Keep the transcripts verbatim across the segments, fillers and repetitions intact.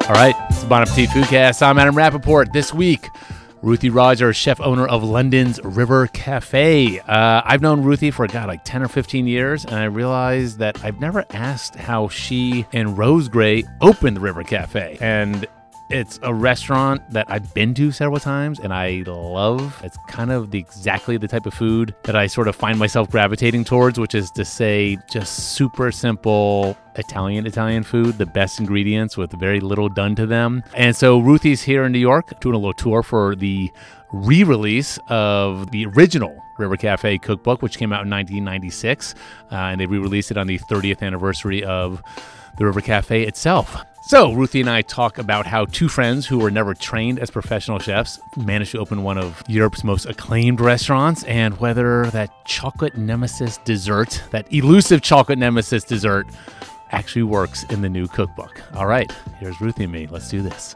All right, it's the Bon Appetit Foodcast. I'm Adam Rappaport. This week, Ruthie Rogers, chef owner of London's River Cafe. Uh, I've known Ruthie for, God, like ten or fifteen years, and I realized that I've never asked how she and Rose Gray opened the River Cafe. And it's a restaurant that I've been to several times, and I love. It's kind of the exactly the type of food that I sort of find myself gravitating towards, which is to say just super simple Italian Italian food, the best ingredients with very little done to them. And so Ruthie's here in New York doing a little tour for the re-release of the original River Cafe cookbook, which came out in nineteen ninety-six, uh, and they re-released it on the thirtieth anniversary of the River Cafe itself. So Ruthie and I talk about how two friends who were never trained as professional chefs managed to open one of Europe's most acclaimed restaurants, and whether that chocolate nemesis dessert, that elusive chocolate nemesis dessert, actually works in the new cookbook. All right, here's Ruthie and me. Let's do this.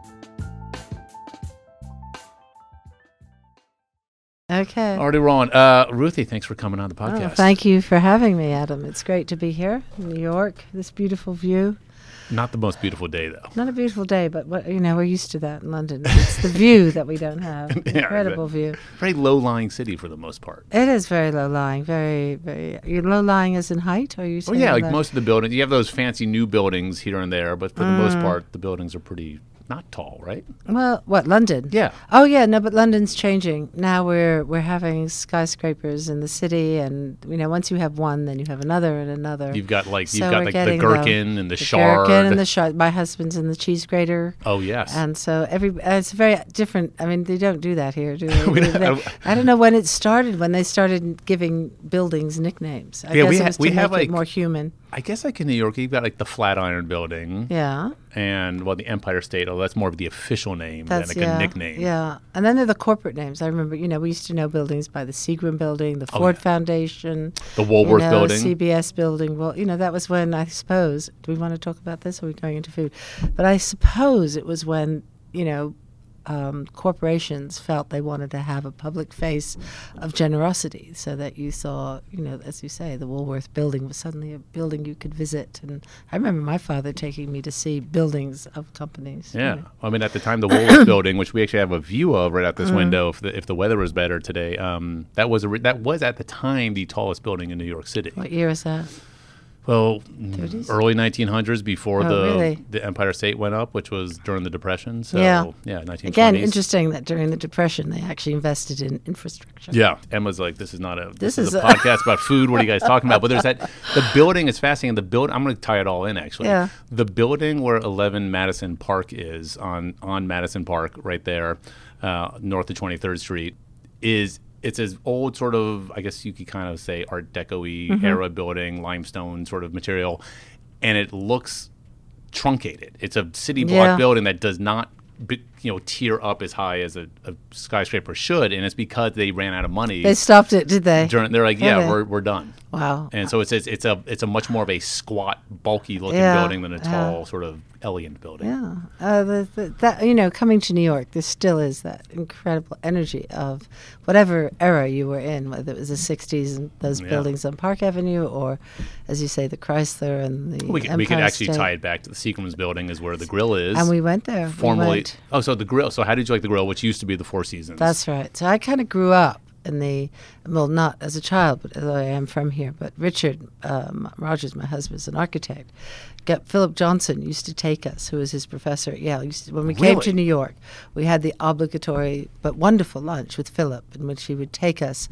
Okay. Already rolling. Uh, Ruthie, thanks for coming on the podcast. Oh, thank you for having me, Adam. It's great to be here in New York, this beautiful view. Not the most beautiful day, though. Not a beautiful day, but what, you know, we're used to that in London. It's the view that we don't have. Yeah, Incredible view. Very low-lying city for the most part. It is very low-lying, very, very... You're low-lying as in height, or are you Oh, saying yeah, like that? most of the buildings. You have those fancy new buildings here and there, but for the most part, the buildings are pretty not tall, right? Well, what, London? Yeah. Oh, yeah, no, but London's changing. Now we're we're having skyscrapers in the city, and, you know, once you have one, then you have another and another. You've got, like, So you've got we're like the getting gherkin the- and the, the shard. gherkin and the shard. My husband's in the cheese grater. Oh, yes. And so every uh, it's very different. I mean, they don't do that here, do they? We They- don't- they- I don't know when it started, when they started giving buildings nicknames. I Yeah, guess we it ha- was to we make have, it like- more human. I guess like in New York, you've got like the Flatiron Building Yeah. and, well, the Empire State. Oh, that's more of the official name That's than like yeah, a nickname. Yeah. And then there are the corporate names. I remember, you know, we used to know buildings by the Seagram Building, the Oh, Ford yeah. Foundation, The Woolworth you know, Building. C B S Building. Well, you know, that was when, I suppose, do we want to talk about this, or are we going into food? But I suppose it was when, you know, um, corporations felt they wanted to have a public face of generosity, so that you saw, you know, as you say, the Woolworth Building was suddenly a building you could visit. And I remember my father taking me to see buildings of companies. you Yeah. know. I mean, at the time, the Woolworth Building, which we actually have a view of right out this Mm. window if the, if the weather was better today, um, that was a re- that was at the time the tallest building in New York City. What year is that? Well, thirties? early nineteen hundreds, before Oh, the really? the Empire State went up, which was during the Depression. So, Yeah. yeah, nineteen twenties. Again, interesting that during the Depression they actually invested in infrastructure. Yeah, Emma's like, this is not a this, This is, is a, a- podcast about food. What are you guys talking about? But there's that the building is fascinating. The build I'm going to tie it all in actually. Yeah. The building where eleven Madison Park is on on Madison Park right there, uh, north of twenty-third Street, is it's as old sort of, I guess you could kind of say, Art Deco-y Mm-hmm. era building, limestone sort of material, and it looks truncated. It's a city block Yeah. building that does not, b- you know, tier up as high as a, a skyscraper should, and it's because they ran out of money. They stopped it, did they? During, they're like, yeah, Okay. we're we're done. Wow. And so it's it's it's a it's a much more of a squat, bulky looking Yeah, building than a yeah. tall, sort of elegant building. Yeah. Uh, the, the, that you know, coming to New York, there still is that incredible energy of whatever era you were in, whether it was the sixties and those Yeah. buildings on Park Avenue, or, as you say, the Chrysler and the We can, Empire we could actually State. tie it back to the Seagram's building, is where the grill is. And we went there. We formerly. went. Oh, so the grill. So how did you like the grill, which used to be the Four Seasons? That's right. So I kind of grew up in the, well, not as a child, but although I am from here. But Richard um, Rogers, my husband, is an architect. Got, Philip Johnson used to take us, who was his professor at Yale. Used to, when we came Really? to New York, we had the obligatory but wonderful lunch with Philip, in which he would take us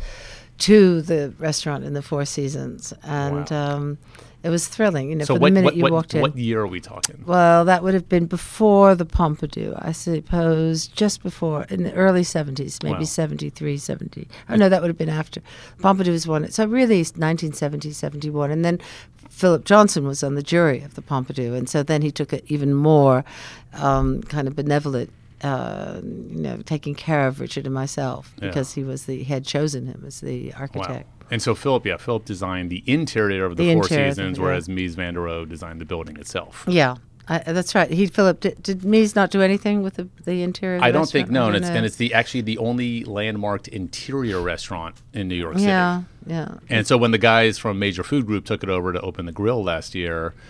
to the restaurant in the Four Seasons. And Wow. um, it was thrilling, you know, so for what, the minute what, you what, walked in. what year are we talking? Well, that would have been before the Pompidou, I suppose, just before, in the early seventies, maybe Wow. seventy-three, seventy. Oh, no, that would have been after. Pompidou was one. So really, it's nineteen seventy, seventy-one. And then Philip Johnson was on the jury of the Pompidou. And so then he took it even more um, kind of benevolent, uh, you know, taking care of Richard and myself, Yeah. because he was the, he had chosen him as the Wow. architect. And so Philip, yeah, Philip designed the interior of the, The Four interior of the- Seasons, yeah. whereas Mies van der Rohe designed the building itself. Yeah. I, that's right. He Philip did, did Mies not do anything with the, the interior? Of the I don't restaurant? think no, I and don't it's know. and it's the actually the only landmarked interior restaurant in New York City. Yeah, yeah. And so when the guys from Major Food Group took it over to open the grill last year,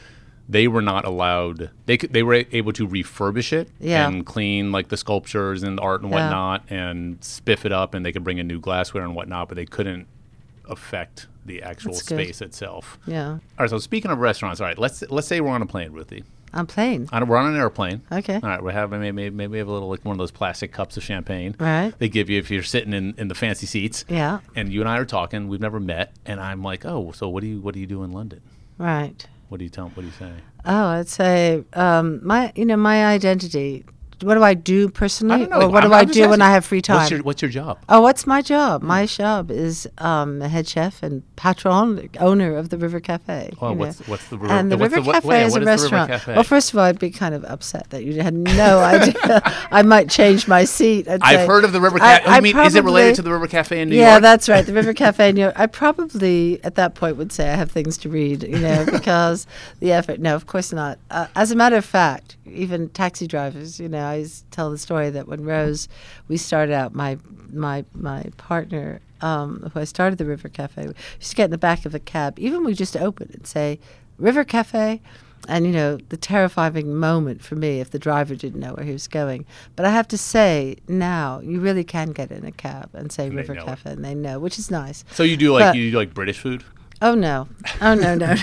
they were not allowed. They could, they were able to refurbish it Yeah. and clean like the sculptures and the art and Yeah. whatnot, and spiff it up, and they could bring in new glassware and whatnot. But they couldn't affect the actual That's good. space itself. Yeah. All right. So speaking of restaurants, all right. Let's let's say we're on a plane, Ruthie. I'm playing. On a, we're on an airplane. Okay. All right. We have maybe maybe we have a little like one of those plastic cups of champagne. Right. They give you if you're sitting in, in the fancy seats. Yeah. And you and I are talking. We've never met, and I'm like, oh, so what do you what do you do in London? Right. What do you tell? What do you say? Oh, I'd say um, my, you know, my identity. What do I do personally, I don't know. or what I'm- do I I'm just do when asking. I have free time? What's your What's your job? Oh, what's my job? My job is um, a head chef and patron, owner of the River Cafe. Well, you know. what's what's the river? And the what's River what- Cafe wait, is what a the River restaurant. Cafe? Well, first of all, I'd be kind of upset that you had no idea. I might change my seat. I'd I've say- heard of the River I- Cafe. I I mean, is it related probably- to the River Cafe in New yeah, York? that's right. The River Cafe in New York. I probably, at that point, would say I have things to read, you know, because the effort. No, of course not. Uh, as a matter of fact, even taxi drivers, you know, I always tell the story that when Rose, we started out, my my my partner, um, who I started the River Cafe, we used to get in the back of a cab, even we just open and say, River Cafe. And, you know, the terrifying moment for me if the driver didn't know where he was going. But I have to say, now, you really can get in a cab and say And they River know it. Cafe, and they know, which is nice. So you do like But- you do like British food? Oh, no. Oh, no, no.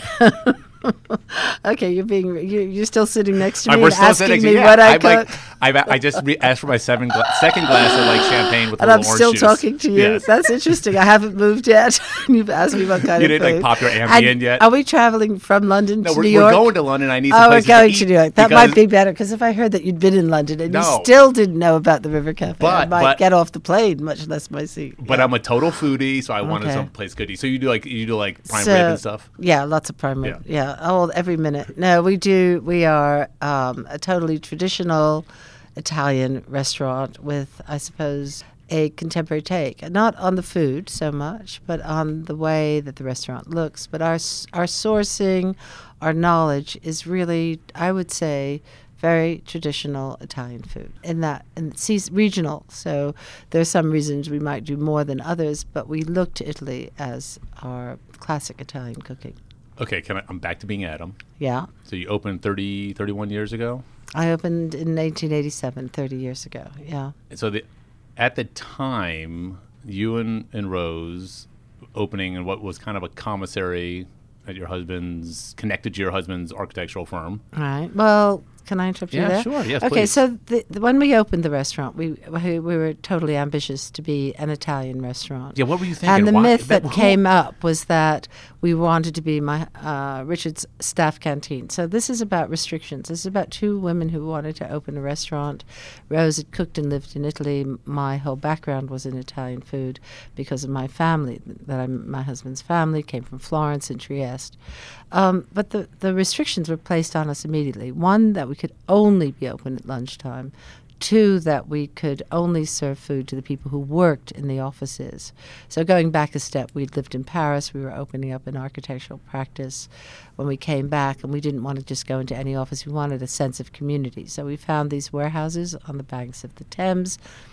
Okay, you're being, you, you're still sitting next to me Uh, we're and still asking sitting. me yeah, what I I'm cook. like, I've, I just re- asked for my seven gla- second glass of like champagne with a And I'm little still orange juice. talking to you. Yes. That's interesting. I haven't moved yet. You've asked me what kind You of didn't, like, food. pop your And Ambien yet? Are we traveling from London No, to we're, New we're York? going to London. I need some Oh, we're places going to, to eat New York. That might because- be better, because if I heard that you'd been in London and No. you still didn't know about the River Cafe, I But- might but- get off the plane, much less my seat. But Yeah. I'm a total foodie, so I wanted Okay. some place good to eat. So you do like you do like prime So- rib and stuff. Yeah, lots of prime rib. Yeah, oh, every minute. No, we do. We are um, a totally traditional Italian restaurant with, I suppose, a contemporary take, not on the food so much, but on the way that the restaurant looks. But our s- our sourcing, our knowledge is really, I would say, very traditional Italian food. In that, and it's seas- regional. So there are some reasons we might do more than others, but we look to Italy as our classic Italian cooking. Okay, can I, I'm back to being Adam. Yeah. So you opened thirty, thirty-one years ago. I opened in nineteen eighty-seven, thirty years ago. Yeah. So the, at the time, you and, and Rose opening in what was kind of a commissary at your husband's, connected to your husband's architectural firm. All right. Well, can I interrupt you Yeah, there? sure. Yes, Okay, please. so the, the, when we opened the restaurant, we we we were totally ambitious to be an Italian restaurant. Yeah, what were you thinking? And the Why- myth that who- came up was that we wanted to be my uh, Richard's staff canteen. So this is about restrictions. This is about two women who wanted to open a restaurant. Rose had cooked and lived in Italy. My whole background was in Italian food because of my family. That I'm, my husband's family came from Florence and Trieste. Um, but the, the restrictions were placed on us immediately. One, that we could only be open at lunchtime. Two, that we could only serve food to the people who worked in the offices. So going back a step, we'd lived in Paris. We were opening up an architectural practice when we came back, and we didn't want to just go into any office. We wanted a sense of community. So we found these warehouses on the banks of the Thames,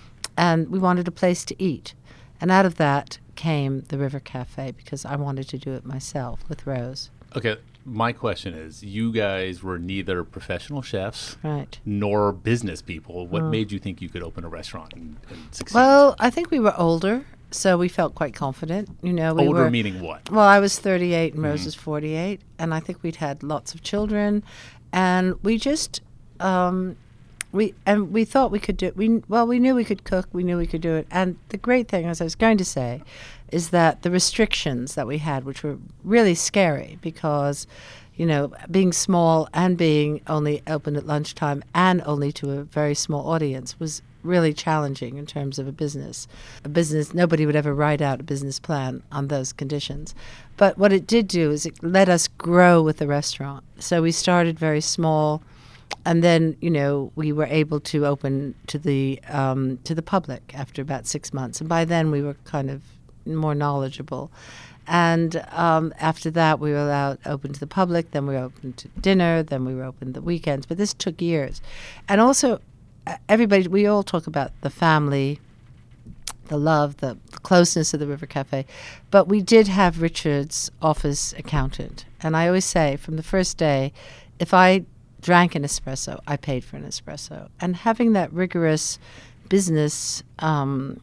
and we wanted a place to eat. And out of that came the River Cafe, because I wanted to do it myself with Rose. Okay, my question is, you guys were neither professional chefs Right. nor business people. What made you think you could open a restaurant and, and succeed? Well, I think we were older, so we felt quite confident. You know, we Older were, meaning what? Well, I was thirty-eight and Rose was forty-eight, and I think we'd had lots of children, and we just um, we and we thought we could do it. We well, we knew we could cook. We knew we could do it. And the great thing, as I was going to say, is that the restrictions that we had, which were really scary, because, you know, being small and being only open at lunchtime and only to a very small audience was really challenging in terms of a business. A business, nobody would ever write out a business plan on those conditions. But what it did do is it let us grow with the restaurant. So we started very small, and then, you know, we were able to open to the um, to the public after about six months. And by then we were kind of more knowledgeable. And um, after that, we were allowed open to the public. Then we were open to dinner. Then we were open the weekends. But this took years. And also, uh, everybody, we all talk about the family the love, the, the closeness of the River Cafe. But we did have Richard's office accountant. And I always say, from the first day, if I drank an espresso, I paid for an espresso. And having that rigorous business um,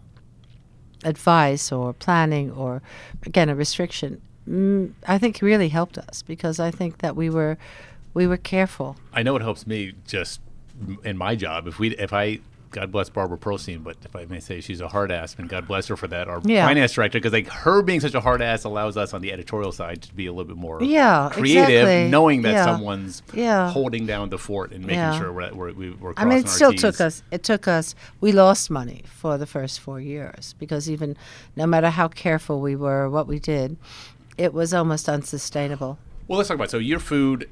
advice or planning or, again, a restriction, mm, I think really helped us, because I think that we were we were careful. I know it helps me just in my job. If we, if I, God bless Barbara Pearlstein, but if I may say, she's a hard ass, and God bless her for that, our Yeah. finance director, because like her being such a hard ass allows us on the editorial side to be a little bit more Yeah, creative, exactly. knowing that Yeah. someone's Yeah. holding down the fort and making Yeah. sure we're, we're, we- we're I crossing mean, it our still T's. took us. It took us. We lost money for the first four years because even no matter how careful we were, what we did, it was almost unsustainable. Well, let's talk about it. So your food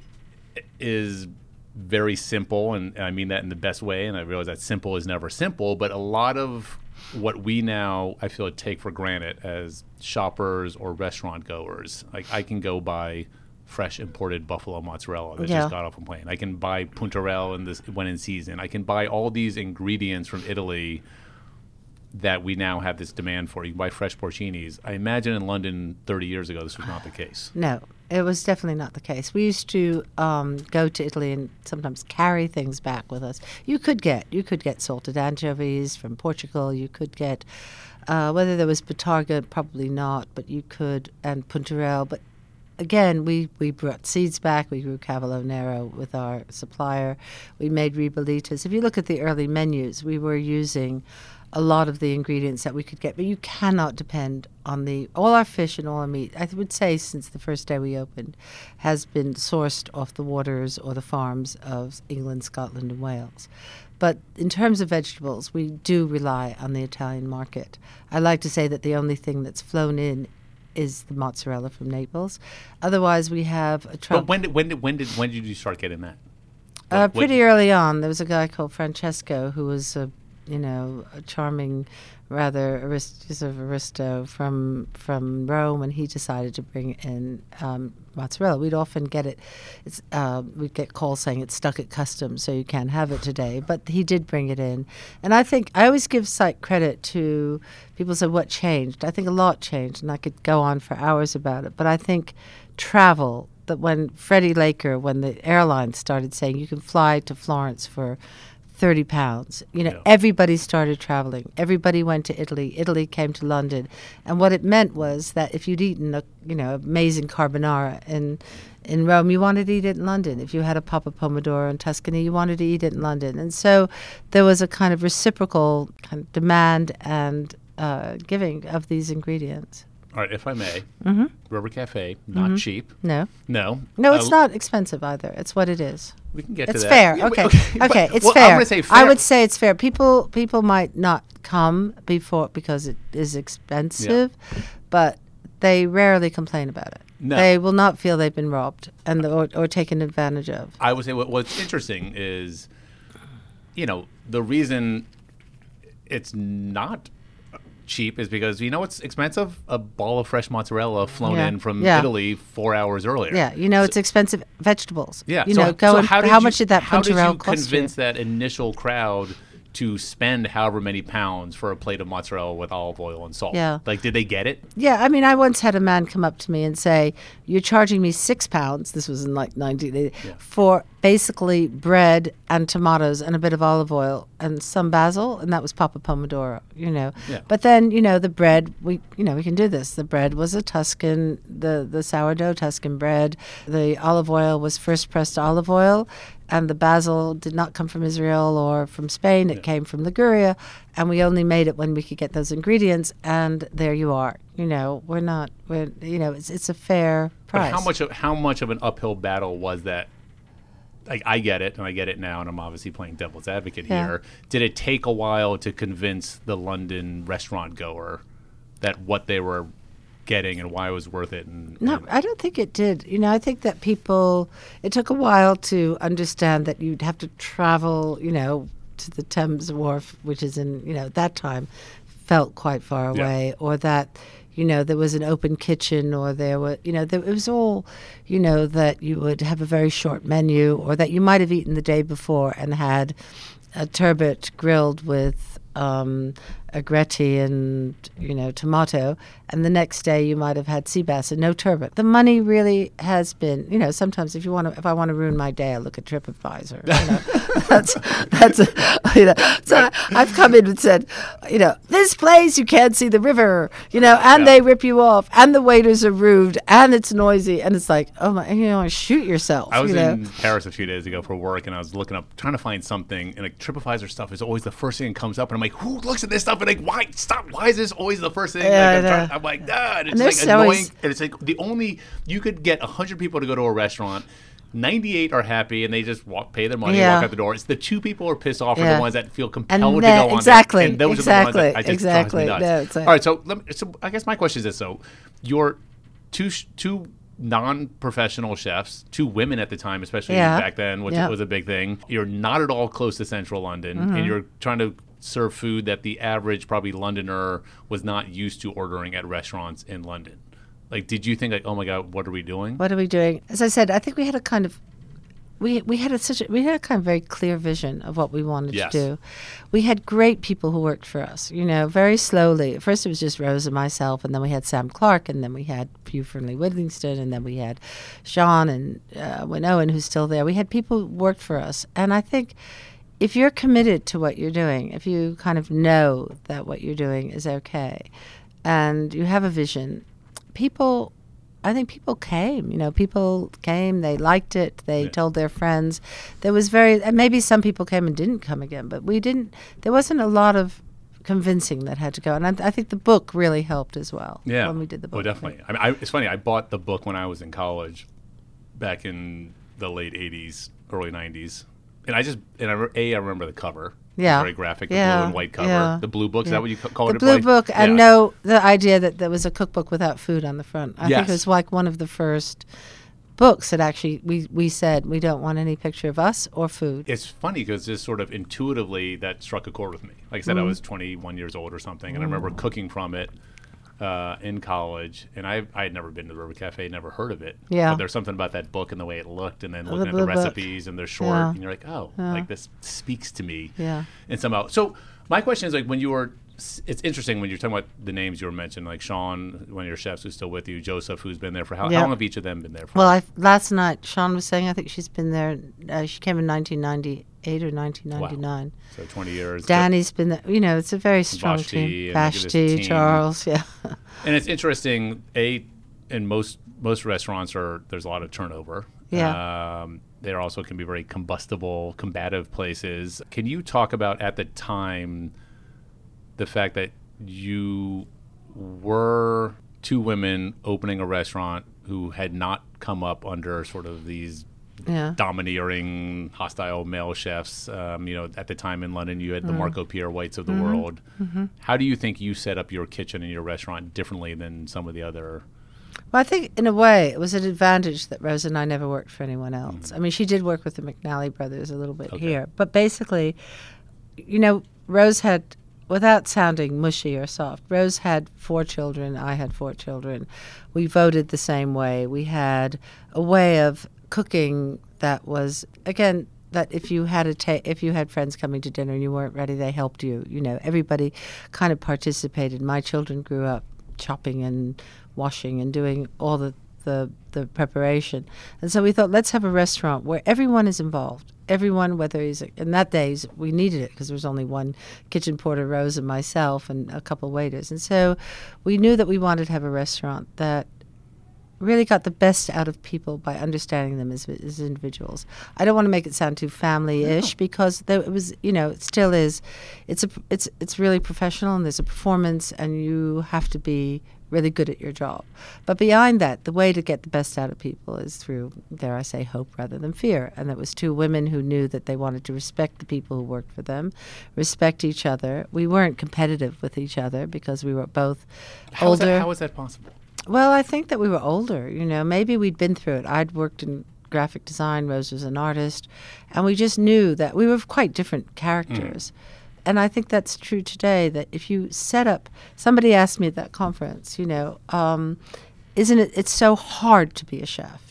is very simple, and I mean that in the best way, and I realize that simple is never simple, but a lot of what we now, I feel, take for granted as shoppers or restaurant goers, like I can go buy fresh imported buffalo mozzarella that Yeah. just got off a plane. I can buy puntarelle in this when in season. I can buy all these ingredients from Italy that we now have this demand for. You can buy fresh porcinis. I imagine in London thirty years ago this was not the case. No, it was definitely not the case. We used to um, go to Italy and sometimes carry things back with us. You could get you could get salted anchovies from Portugal. You could get uh, whether there was Batarga, probably not, but you could, and puntarelle. But again, we, we brought seeds back. We grew Cavolo Nero with our supplier. We made ribolitas. If you look at the early menus, we were using a lot of the ingredients that we could get, but you cannot depend on the all our fish and all our meat. I would say since the first day we opened, has been sourced off the waters or the farms of England, Scotland, and Wales. But in terms of vegetables, we do rely on the Italian market. I like to say that the only thing that's flown in is the mozzarella from Naples. Otherwise, we have a But when did when did when did when did you start getting that? uh, What- what- pretty early on. There was a guy called Francesco who was a, you know, a charming, rather arist- sort of aristo from from Rome, and he decided to bring in um, mozzarella. We'd often get it. It's uh, we'd get calls saying it's stuck at customs, so you can't have it today. But he did bring it in, and I think I always give site credit to people. Say what changed? I think a lot changed, and I could go on for hours about it. But I think travel. That when Freddie Laker, when the airlines started saying you can fly to Florence for thirty pounds. You know, Yeah. everybody started traveling. Everybody went to Italy. Italy came to London. And what it meant was that if you'd eaten a, you know, amazing carbonara in in Rome, you wanted to eat it in London. If you had a Papa Pomodoro in Tuscany, you wanted to eat it in London. And so there was a kind of reciprocal kind of demand and uh, giving of these ingredients. All right, if I may, Mm-hmm. River Cafe, not cheap. No. No. No, it's Uh, not expensive either. It's what it is. We can get It's to that. fair. Yeah, okay. but- Okay. It's well, fair. I'm going to say fair. I would say it's fair. People people might not come before because it is expensive, but they rarely complain about it. No. They will not feel they've been robbed and or, or taken advantage of. I would say what, what's interesting is, you know, the reason it's not cheap is because, you know what's expensive? A ball of fresh mozzarella flown Yeah. in from Yeah. Italy four hours earlier. Yeah, you know So- it's expensive vegetables. Yeah. You so, know, go so and how, did how you- much did that how did puntarelle you cost convince you? that initial crowd to spend however many pounds for a plate of mozzarella with olive oil and salt? Yeah. Like, did they get it? Yeah, I mean, I once had a man come up to me and say, "You're charging me six pounds." This was in like nineteen Yeah. for basically bread and tomatoes and a bit of olive oil and some basil, and that was Papa Pomodoro. You know, Yeah. but then you know the bread. We you know we can do this. The bread was a Tuscan, the the sourdough Tuscan bread. The olive oil was first pressed olive oil. And the basil did not come from Israel or from Spain. It Yeah. came from Liguria. And we only made it when we could get those ingredients. And there you are. You know, we're not, we're, you know, it's it's a fair price. But how much of how much of an uphill battle was that? Like, I get it, and I get it now, and I'm obviously playing devil's advocate Yeah. here. Did it take a while to convince the London restaurant goer that what they were getting and why it was worth it? And, No, and- I don't think it did. You know, I think that people, it took a while to understand that you'd have to travel, you know, to the Thames Wharf, which is in, you know, at that time felt quite far Yeah. away, or that, you know, there was an open kitchen, or there were, you know, there, it was all, you know, that you would have a very short menu, or that you might have eaten the day before and had a turbot grilled with um, agretti and, you know, tomato, and the next day you might have had sea bass and no turbot. The money really has been, you know, sometimes if you want to, if I want to ruin my day, I look at TripAdvisor. You know, that's, that's, a, you know, so I, I've come in and said, you know, this place you can't see the river, you know, and yeah. they rip you off, and the waiters are rude, and it's noisy, and it's like, oh my, you know, shoot yourself. I was you in know? Paris a few days ago for work, and I was looking up, trying to find something, and like TripAdvisor stuff is always the first thing that comes up, and I'm like, who looks at this stuff? And like, why stop? Why is this always the first thing? Yeah, like, I'm, yeah. trying, I'm like, ah, and it's and like annoying. Always, and it's like the only you could get a hundred people to go to a restaurant. ninety-eight are happy and they just walk, pay their money, yeah. and walk out the door. It's the two people who are pissed off yeah. are the ones that feel compelled and to that, go on exactly, there. And those exactly, are the ones that I just exactly. drives me nuts. No, All right, so, let me, so I guess my question is this: so you're two two non-professional chefs, two women at the time, especially yeah. back then, which yeah. was a big thing. You're not at all close to central London, mm-hmm. and you're trying to serve food that the average probably Londoner was not used to ordering at restaurants in London. Like, did you think like, oh my God, what are we doing? What are we doing? As I said, I think we had a kind of we we had a such a, we had a kind of very clear vision of what we wanted yes. to do. We had great people who worked for us. You know, very slowly. At first, it was just Rose and myself, and then we had Sam Clark, and then we had Hugh Fernley Whittingstone, and then we had Sean and uh, Wynne Owen, who's still there. We had people who worked for us, and I think if you're committed to what you're doing, if you kind of know that what you're doing is okay, and you have a vision, people. I think people came, you know, people came, they liked it, they yeah. told their friends. There was very, and maybe some people came and didn't come again, but we didn't, there wasn't a lot of convincing that had to go. And I, I think the book really helped as well yeah. when we did the book. Oh, definitely. I mean, I, it's funny, I bought the book when I was in college back in the late eighties, early nineties. And I just, and I, A, I remember the cover. Yeah. Very graphic, the yeah. blue and white cover. Yeah. The blue book, is yeah. that what you ca- call the it? The blue like? book, yeah. and no, the idea that there was a cookbook without food on the front. I yes. think it was like one of the first books that actually, we, we said we don't want any picture of us or food. It's funny because just sort of intuitively that struck a chord with me. Like I said, mm. I was twenty-one years old or something, and mm. I remember cooking from it. Uh, in college, and I I had never been to the River Cafe, never heard of it. Yeah. But there's something about that book and the way it looked, and then Oh, looking the at the blue recipes, book. and they're short, Yeah. and you're like, oh, Yeah. like this speaks to me. Yeah. And somehow, so my question is like when you were, it's interesting when you're talking about the names you were mentioning, like Sean, one of your chefs who's still with you, Joseph, who's been there for how, Yeah. how long have each of them been there for? Well, I, last night, Sean was saying, I think she's been there, uh, she came in nineteen ninety-eight or nineteen ninety-nine. Wow. So twenty years. Danny's been there. You know, it's a very strong Vashti team. and look at this Vashti, team. Charles, yeah. And it's interesting, A, in most most restaurants are there's a lot of turnover. Yeah. Um, there also can be very combustible, combative places. Can you talk about at the time the fact that you were two women opening a restaurant who had not come up under sort of these Yeah. domineering, hostile male chefs? Um, you know, at the time in London, you had the Mm. Marco Pierre Whites of the Mm-hmm. world. Mm-hmm. How do you think you set up your kitchen and your restaurant differently than some of the other? Well, I think in a way it was an advantage that Rose and I never worked for anyone else. Mm-hmm. I mean, she did work with the McNally brothers a little bit Okay. here. But basically, you know, Rose had, without sounding mushy or soft, Rose had four children. I had four children. We voted the same way. We had a way of cooking that was, again, that if you had a ta- if you had friends coming to dinner and you weren't ready, they helped you. You know, everybody kind of participated. My children grew up chopping and washing and doing all the, the, the preparation. And so we thought, let's have a restaurant where everyone is involved. Everyone, whether he's, in that days, we needed it because there was only one kitchen porter, Rose and myself, and a couple waiters. And so we knew that we wanted to have a restaurant that really got the best out of people by understanding them as, as individuals. I don't want to make it sound too family-ish, no. because there, it was, you know, it still is. It's a, it's, it's really professional, and there's a performance, and you have to be really good at your job. But behind that, the way to get the best out of people is through, dare I say, hope rather than fear. And it was two women who knew that they wanted to respect the people who worked for them, respect each other. We weren't competitive with each other because we were both how older. Is that, how is that possible? Well, I think that we were older. You know, maybe we'd been through it. I'd worked in graphic design. Rose was an artist. And we just knew that we were quite different characters. Mm. And I think that's true today, that if you set up, somebody asked me at that conference, you know, um, isn't it, it's so hard to be a chef.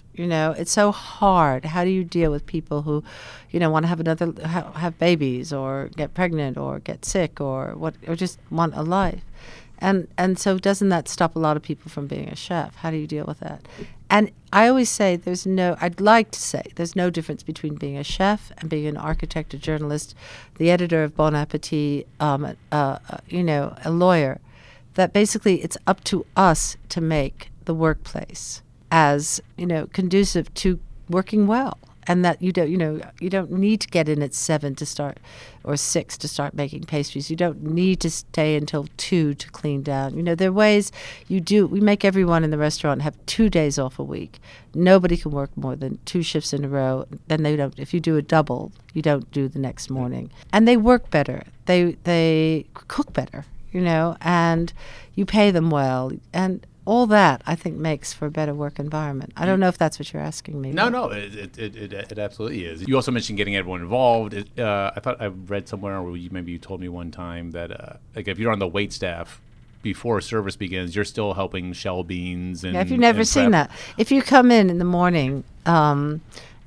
You know, it's so hard. How do you deal with people who, you know, want to have another, ha- have babies or get pregnant or get sick or what, or just want a life? And and so doesn't that stop a lot of people from being a chef? How do you deal with that? And I always say there's no, I'd like to say there's no difference between being a chef and being an architect, a journalist, the editor of Bon Appetit, um, uh, uh, you know, a lawyer, that basically it's up to us to make the workplace as, you know, conducive to working well. And that you don't, you know, you don't need to get in at seven to start, or six to start making pastries. You don't need to stay until two to clean down. You know, there are ways you do. We make everyone in the restaurant have two days off a week. Nobody can work more than two shifts in a row. Then they don't. If you do a double, you don't do the next morning. And they work better. They they cook better. You know, and you pay them well. And all that, I think, makes for a better work environment. I don't know if that's what you're asking me. No, no, it it, it it absolutely is. You also mentioned getting everyone involved. It, uh, I thought I read somewhere, or you, maybe you told me one time, that uh, like if you're on the wait staff, before service begins, you're still helping shell beans. And yeah, if you've never seen that, if you come in in the morning um,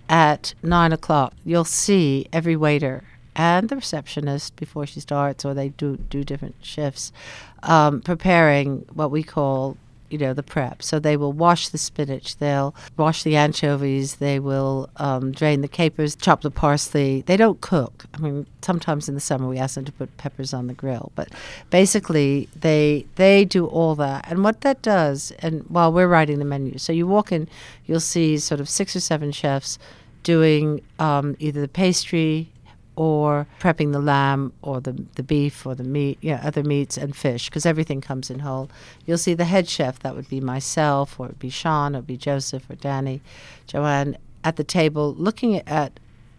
at nine o'clock, you'll see every waiter and the receptionist before she starts, or they do do different shifts, um, preparing what we call, you know, the prep. So they will wash the spinach, they'll wash the anchovies, they will um, drain the capers, chop the parsley. They don't cook. I mean, sometimes in the summer we ask them to put peppers on the grill, but basically they they do all that. And what that does, and while we're writing the menu, so you walk in, you'll see sort of six or seven chefs doing um, either the pastry, or prepping the lamb or the the beef or the meat, yeah, other meats and fish, because everything comes in whole. You'll see the head chef, that would be myself, or it would be Sean, or it would be Joseph, or Danny, Joanne, at the table looking at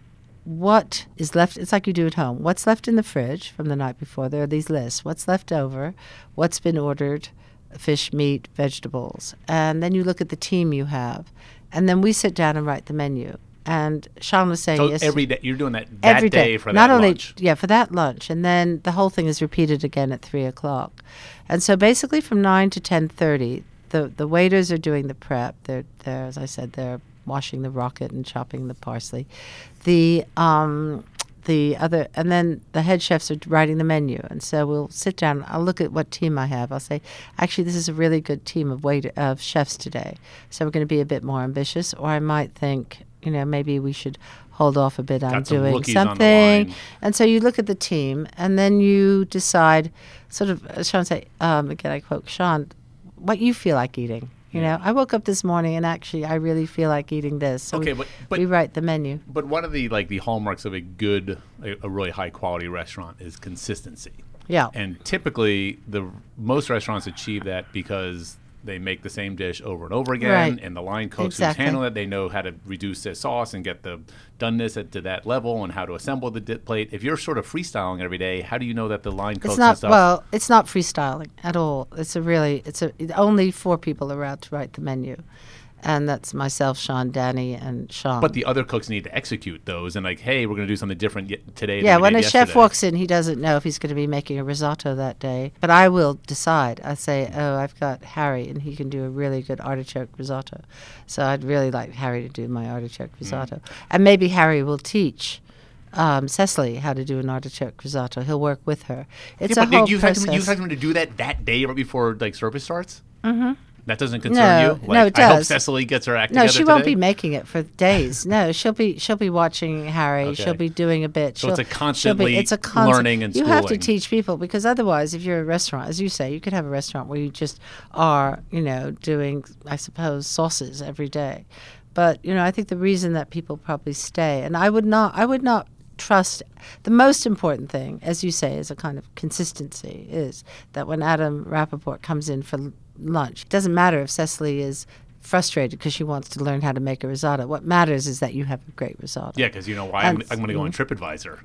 what is left. It's like you do at home. What's left in the fridge from the night before? There are these lists. What's left over? What's been ordered? Fish, meat, vegetables. And then you look at the team you have. And then we sit down and write the menu. And Sean was saying, so yes, every day you're doing that that every day, day for not that only lunch. Yeah, for that lunch, and then the whole thing is repeated again at three o'clock. And so basically, from nine to ten thirty, the the waiters are doing the prep. They're they're as I said, they're washing the rocket and chopping the parsley. The um the other, and then the head chefs are writing the menu. And so we'll sit down. I'll look at what team I have. I'll say, actually, this is a really good team of waiter of chefs today. So we're going to be a bit more ambitious. Or I might think, you know, maybe we should hold off a bit on Got some doing rookies on the something. line. And so you look at the team, and then you decide, sort of, uh, Sean say, um, again, I quote Sean, what you feel like eating. You Yeah. know, I woke up this morning and actually I really feel like eating this. So Okay, we, but- but- we write the menu. But one of the like the hallmarks of a good, a, a really high quality restaurant is consistency. Yeah. And typically, the most restaurants achieve that because they make the same dish over and over again, Right. and the line cooks Exactly. who handle it, they know how to reduce their sauce and get the doneness at, to that level, and how to assemble the dip plate. If you're sort of freestyling every day, how do you know that the line cooks It's and not stuff? well. It's not freestyling at all. It's a really. It's a it, only four people are allowed to write the menu, and that's myself, Sean, Danny, and Sean. But the other cooks need to execute those, and like, hey, we're going to do something different y- today. than yeah, we when did a chef yesterday. walks in, he doesn't know if he's going to be making a risotto that day. But I will decide. I say, oh, I've got Harry, and he can do a really good artichoke risotto. So I'd really like Harry to do my artichoke risotto, and maybe Harry will teach um, Cecily how to do an artichoke risotto. He'll work with her. It's Yeah, a but whole you process. expect, them, you expect them to do that that day right before like service starts? Mm-hmm. That doesn't concern No, you? no, Like, it I hope does. Cecily gets her act No, together she won't today? be making it for days. No, she'll be she'll be watching Harry. Okay. She'll be doing a bit. So she'll, it's a she'll constantly be, it's a constant, learning and You have to schooling. teach people, because otherwise, if you're a restaurant, as you say, you could have a restaurant where you just are, you know, doing, I suppose, sauces every day. But you know, I think the reason that people probably stay, and I would not, I would not trust. The most important thing, as you say, is a kind of consistency. Is that when Adam Rappaport comes in for l- lunch, it doesn't matter if Cecily is frustrated because she wants to learn how to make a risotto. What matters is that you have a great risotto. Yeah, because you know why? I'm, And- I'm going to go on TripAdvisor.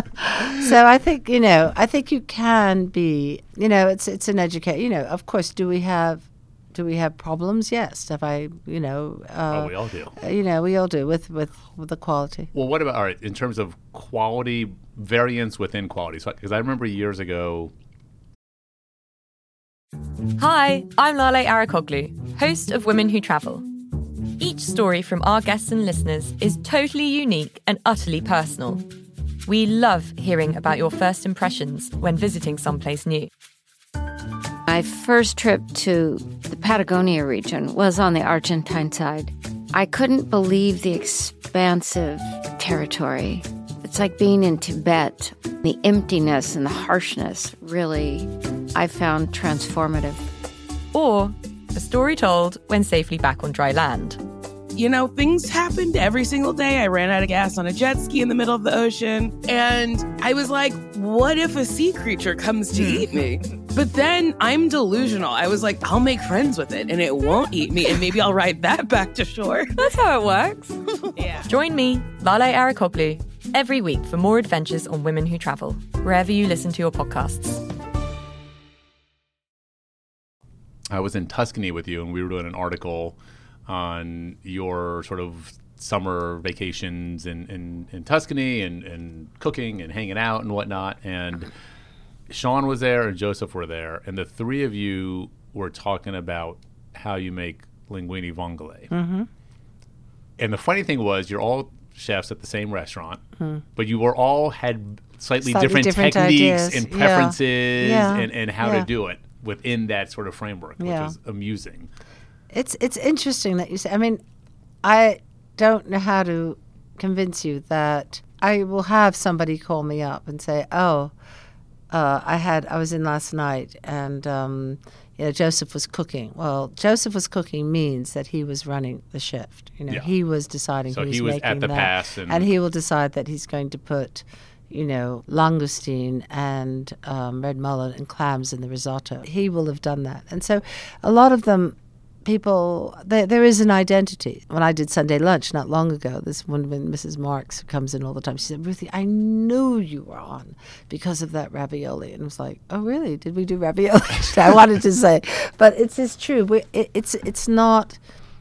So I think, you know, I think you can be, you know, it's it's an educate. You know, of course, do we have do we have problems? Yes. Have I, you know, uh, Oh, we all do. uh, you know, we all do with with, with the quality. Well, what about, all right, in terms of quality, variance within quality? Because I remember years ago, Hi, I'm Lale Arakoglu, host of Women Who Travel. Each story from our guests and listeners is totally unique and utterly personal. We love hearing about your first impressions when visiting someplace new. My first trip to the Patagonia region was on the Argentine side. I couldn't believe the expansive territory. It's like being in Tibet. The emptiness and the harshness really, I found transformative. Or a story told when safely back on dry land. You know, things happened every single day. I ran out of gas on a jet ski in the middle of the ocean. And I was like, what if a sea creature comes to eat me? But then I'm delusional. I was like, I'll make friends with it and it won't eat me. And maybe I'll ride that back to shore. That's how it works. Yeah. Join me, Lale Arakoglu, every week for more adventures on women who travel, wherever you listen to your podcasts. I was in Tuscany with you, and we were doing an article on your sort of summer vacations in, in, in Tuscany and, and cooking and hanging out and whatnot. And Sean was there and Joseph were there. And the three of you were talking about how you make linguine vongole. Mm-hmm. And the funny thing was, you're all chefs at the same restaurant, mm. but you were all had slightly, slightly different, different techniques ideas. and preferences Yeah. and, and how Yeah. to do it within that sort of framework, which Yeah. was amusing. It's it's interesting that you say. I mean, I don't know how to convince you that I will have somebody call me up and say, "Oh, uh, I had I was in last night, and um, you know, Joseph was cooking." Well, Joseph was cooking means that he was running the shift. You know, Yeah. he was deciding So who was he was making at the that, pass and- and he will decide that he's going to put, you know, langoustine and um, red mullet and clams in the risotto. He will have done that, and so a lot of them. People, there, there is an identity. When I did Sunday lunch not long ago, this one when Missus Marks comes in all the time, she said, "Ruthie, I knew you were on because of that ravioli." And I was like, "Oh, really? Did we do ravioli?" I wanted to say, but it's just true. We, it, it's it's not.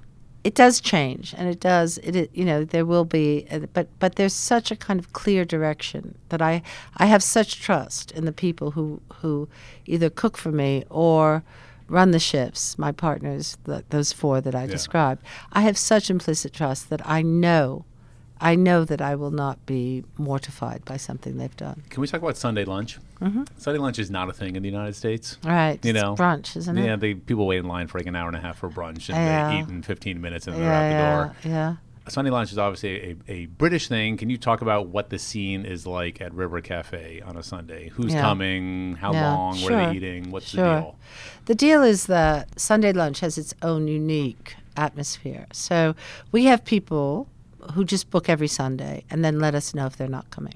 It does change, and it does. It, it you know there will be, uh, but but there's such a kind of clear direction that I I have such trust in the people who who either cook for me or run the shifts, my partners, the, those four that I Yeah. described. I have such implicit trust that I know, I know that I will not be mortified by something they've done. Can we talk about Sunday lunch? Mm-hmm. Sunday lunch is not a thing in the United States. Right, You it's know, brunch, isn't it? Yeah, they people wait in line for like an hour and a half for brunch, and Yeah. they eat in fifteen minutes and they're yeah, out the yeah, door. yeah. Sunday lunch is obviously a, a British thing. Can you talk about what the scene is like at River Cafe on a Sunday? Who's Yeah. coming? How Yeah, long? What are sure, they eating? What's sure. the deal? The deal is that Sunday lunch has its own unique atmosphere. So we have people who just book every Sunday and then let us know if they're not coming.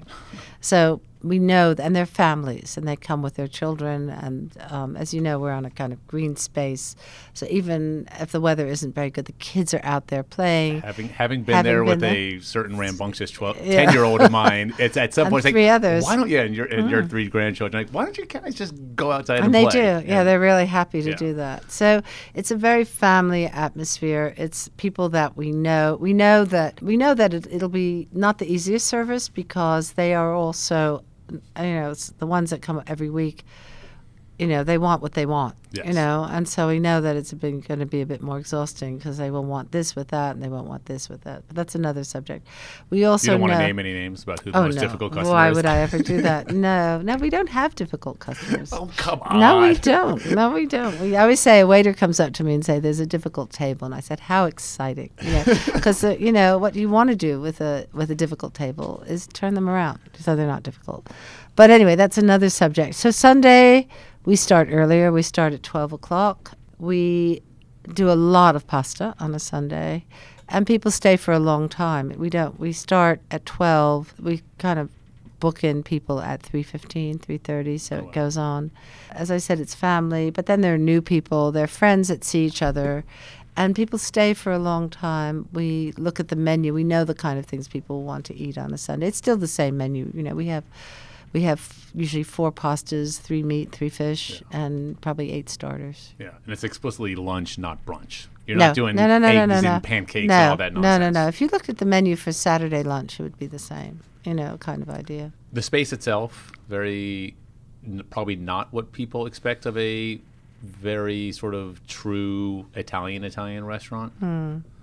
So we know, th- and they're families, and they come with their children. And um, as you know, we're on a kind of green space. So even if the weather isn't very good, the kids are out there playing. Having having been Having there been with there. a certain rambunctious twelve, Yeah. ten-year-old of mine, it's at some And point it's three like, others. why don't you and your and your three grandchildren like, why don't you guys just go outside and, And they play? do. Yeah, they're really happy to Yeah. do that. So it's a very family atmosphere. It's people that we know. We know that we know that it, it'll be not the easiest service because they are also, you know, it's the ones that come every week. You know, they want what they want. Yes. You know, and so we know that it's going to be a bit more exhausting because they will want this with that and they won't want this with that. But that's another subject. We also You don't want know. to name any names about who the Oh most no! difficult customer Why is? would I ever do that? No, no, we don't have difficult customers. Oh, come on. No, we don't. No, we don't. We always say a waiter comes up to me and say, "There's a difficult table," and I said, "How exciting!" Because you, know, uh, you know what you want to do with a with a difficult table is turn them around so they're not difficult. But anyway, that's another subject. So Sunday we start earlier. We start at twelve o'clock. We do a lot of pasta on a Sunday, and people stay for a long time. We don't. We start at twelve. We kind of book in people at three fifteen, three thirty, so Oh, it wow. goes on. As I said, it's family, but then there are new people. They're friends that see each other, and people stay for a long time. We look at the menu. We know the kind of things people want to eat on a Sunday. It's still the same menu. You know, we have we have usually four pastas, three meat, three fish, and probably eight starters. Yeah, and it's explicitly lunch, not brunch. You're no, not doing no, no, no, eggs no, no, no. and pancakes no, and all that no, nonsense. no, no. If you looked at the menu for Saturday lunch, it would be the same. You know, kind of idea. The space itself, very n- probably not what people expect of a very sort of true Italian Italian restaurant. Hmm.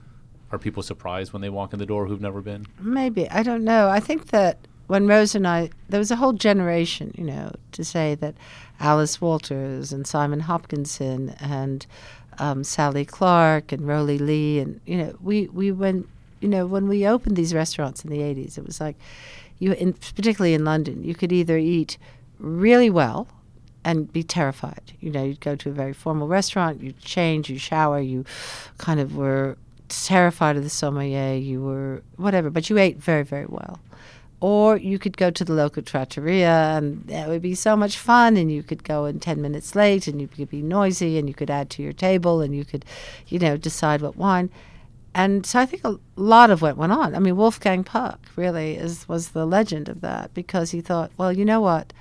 are people surprised when they walk in the door who've never been? Maybe. I don't know. I think that when Rose and I, there was a whole generation, you know, to say that Alice Walters and Simon Hopkinson and um, Sally Clark and Roly Lee, and, you know, we, we went, you know, when we opened these restaurants in the eighties, it was like, you, in, particularly in London, you could either eat really well and be terrified. You know, you'd go to a very formal restaurant, you'd change, you shower, you kind of were terrified of the sommelier, you were whatever, but you ate very, very well. Or you could go to the local trattoria, and that would be so much fun, and you could go in ten minutes late, and you could be noisy, and you could add to your table, and you could, you know, decide what wine. And so I think a lot of what went on. I mean, Wolfgang Puck really is was the legend of that, because he thought, well, you know what?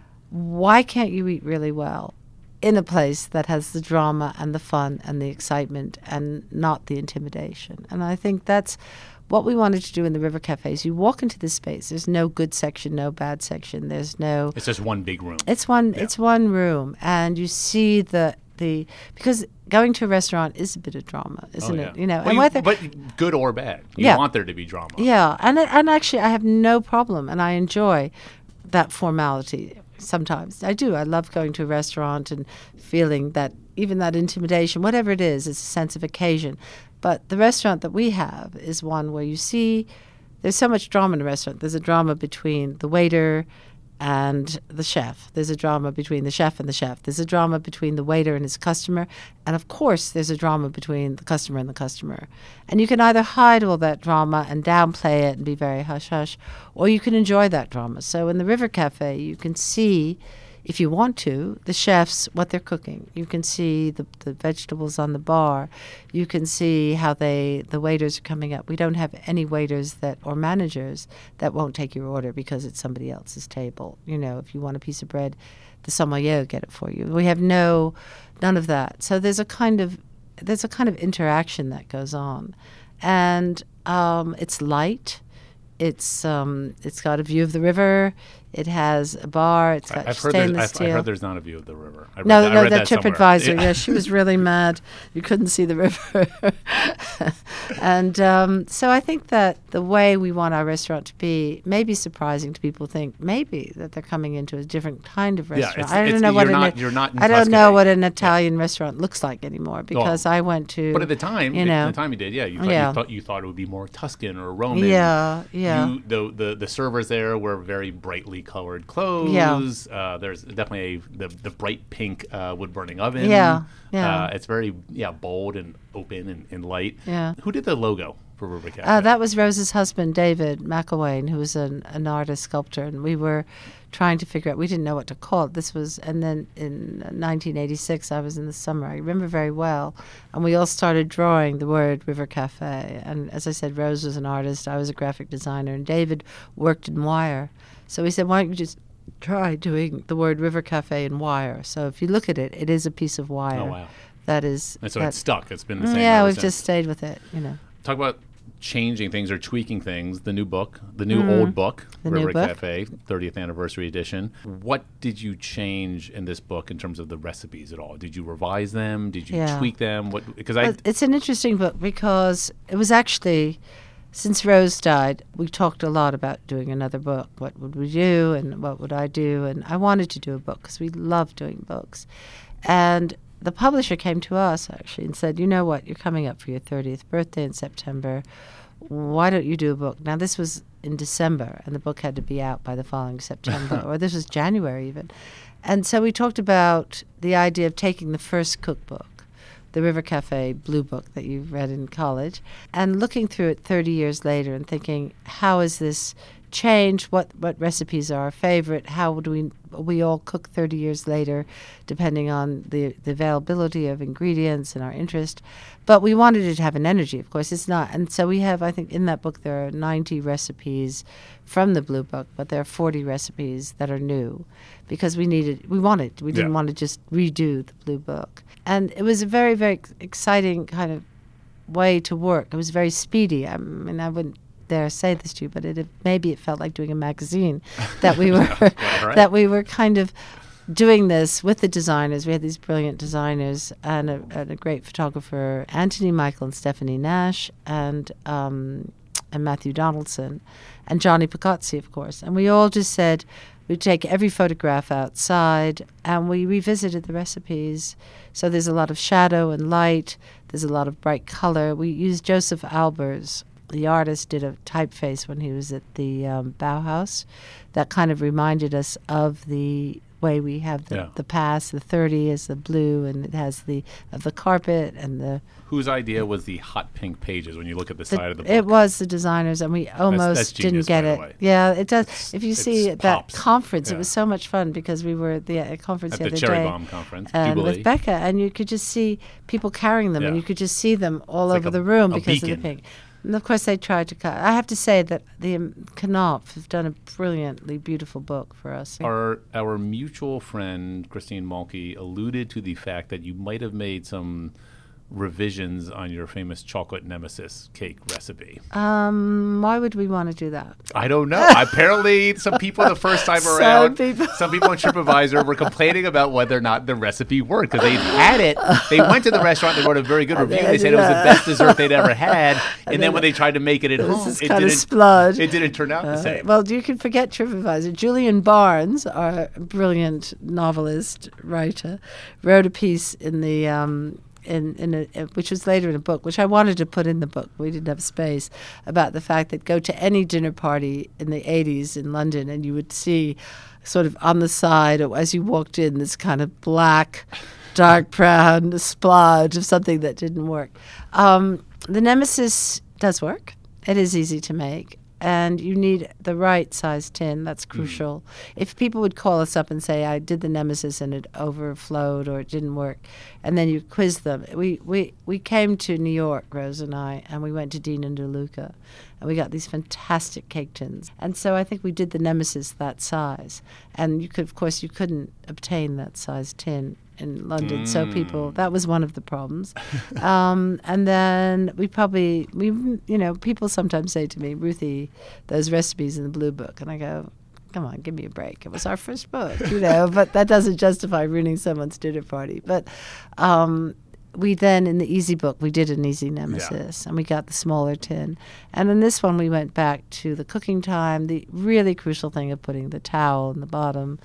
Why can't you eat really well in a place that has the drama and the fun and the excitement and not the intimidation? And I think that's what we wanted to do in the River Cafes. You walk into this space. There's no good section, no bad section. There's no. It's just one big room. It's one. Yeah. It's one room, and you see the the because going to a restaurant is a bit of drama, isn't oh, yeah. it? You know, well, and you, whether but good or bad, you yeah. want there to be drama. Yeah, and and actually, I have no problem, and I enjoy that formality. Sometimes I do. I love going to a restaurant and feeling that even that intimidation, whatever it is, is a sense of occasion. But the restaurant that we have is one where you see there's so much drama in a restaurant. There's a drama between the waiter and the chef. There's a drama between the chef and the chef. There's a drama between the waiter and his customer. And of course, there's a drama between the customer and the customer. And you can either hide all that drama and downplay it and be very hush-hush, or you can enjoy that drama. So in the River Cafe, you can see, if you want to, the chefs, what they're cooking. You can see the, the vegetables on the bar. You can see how they the waiters are coming up. We don't have any waiters that or managers that won't take your order because it's somebody else's table. You know, if you want a piece of bread, the sommelier will get it for you. We have no, none of that. So there's a kind of there's a kind of interaction that goes on, and um, it's light. It's um, it's got a view of the river. It has a bar. It's got I've heard stainless I've, steel. I heard there's not a view of the river. I read no, that, no, I read that that TripAdvisor. somewhere. Yeah, she was really mad. You couldn't see the river. And um, so I think that the way we want our restaurant to be may be surprising to people. Think maybe that they're coming into a different kind of Yeah, restaurant. it's- I don't it's- know what you're an, not- you're not in I don't Tuscany. know what an Italian restaurant looks like anymore, because Well, I went to. But at the time, you at know, the time you did, yeah, you thought, Yeah. you thought you thought it would be more Tuscan or Roman. Yeah, yeah. You, the, the the servers there were very brightly colored clothes. Yeah. Uh, there's definitely a, the the bright pink uh, wood burning oven. Yeah, yeah. Uh, it's very yeah bold and open and, and light. Yeah. Who did the logo for River Cafe? Uh, that was Rose's husband, David McElwain, who was an, an artist sculptor, and we were trying to figure out. We didn't know what to call it. This was, and then in nineteen eighty-six, I was in the summer. I remember very well, and we all started drawing the word River Cafe. And as I said, Rose was an artist. I was a graphic designer, and David worked in wire. So we said, why don't you just try doing the word River Cafe in wire? So if you look at it, it is a piece of wire. Oh, wow. That is. And so that, it's stuck. It's been the same. Yeah, ever we've since. just stayed with it. You know. Talk about changing things or tweaking things. The new book, the new old book, The new River book. Cafe, thirtieth anniversary edition. What did you change in this book in terms of the recipes at all? Did you revise them? Did you Yeah. tweak them? What? Because I Well, it's an interesting book because it was actually, since Rose died, we talked a lot about doing another book. What would we do and what would I do? And I wanted to do a book because we love doing books. And the publisher came to us, actually, and said, you know what, you're coming up for your thirtieth birthday in September. Why don't you do a book? Now, this was in December, and the book had to be out by the following September, or this was January even. And so we talked about the idea of taking the first cookbook, the River Cafe Blue Book that you read in college, and looking through it thirty years later and thinking, how has this changed? What what recipes are our favorite? How would we we all cook thirty years later, depending on the, the availability of ingredients and our interest? But we wanted it to have an energy, of course. It's not. And so we have, I think, in that book there are ninety recipes from the Blue Book, but there are forty recipes that are new because we needed, we wanted, we didn't Yeah. want to just redo the Blue Book. And it was a very, very ex- exciting kind of way to work. It was very speedy. I mean, I wouldn't dare say this to you, but it maybe it felt like doing a magazine that we were right. that we were kind of doing this with the designers. We had these brilliant designers and a, and a great photographer, Anthony Michael and Stephanie Nash, and um, and Matthew Donaldson, and Johnny Picozzi, of course. And we all just said we'd take every photograph outside, and we revisited the recipes. So there's a lot of shadow and light. There's a lot of bright color. We used Joseph Albers. The artist did a typeface when he was at the um, Bauhaus that kind of reminded us of the way we have the, Yeah. the past. The thirty is the blue, and it has the of the carpet and the. Whose idea was the hot pink pages when you look at the, the side of the book? It was the designers, and we almost that's didn't genius, get by the it. way. Yeah, it does. It's- if you it's see at that pops. conference, Yeah. it was so much fun because we were at the uh, conference At the the other Cherry day. Bomb conference, and Jubilee. with Becca, and you could just see people carrying them, and Yeah. you could just see them all It's like over a- the room a because of beacon. the pink. And of course, they tried to cut. I have to say that the um, Knopf have done a brilliantly beautiful book for us. Our our mutual friend Christine Malky alluded to the fact that you might have made some revisions on your famous chocolate nemesis cake recipe. Um, why would we want to do that? I don't know. Apparently, some people the first time Some around, people- some people on TripAdvisor were complaining about whether or not the recipe worked because they had it. They went to the restaurant, they wrote a very good review. They said it was the best dessert they'd ever had. And then when they tried to make it at This home, is it kind of didn't, splodge. it didn't turn out the Uh, same. Well, you can forget TripAdvisor. Julian Barnes, our brilliant novelist, writer, wrote a piece in the um, in in a, uh, which was later in a book, which I wanted to put in the book. We didn't have space, about the fact that go to any dinner party in the eighties in London, and you would see, sort of on the side, or as you walked in, this kind of black, dark brown splodge of something that didn't work. Um, the Nemesis does work. It is easy to make. And you need the right size tin. That's crucial. Mm. If people would call us up and say, I did the Nemesis and it overflowed or it didn't work, and then you quiz them. We, we, we came to New York, Rose and I, and we went to Dean and DeLuca, and we got these fantastic cake tins. And so I think we did the Nemesis that size. And you could, of course, you couldn't obtain that size tin in London. Mm. So people, that was one of the problems. um, and then we probably, we, you know, people sometimes say to me, Ruthie, those recipes in the Blue Book. And I go, come on, give me a break. It was our first book, you know, but that doesn't justify ruining someone's dinner party. But um, we then, in the Easy Book, we did an Easy Nemesis, yeah. and we got the smaller tin. And in this one, we went back to the cooking time, the really crucial thing of putting the towel in the bottom.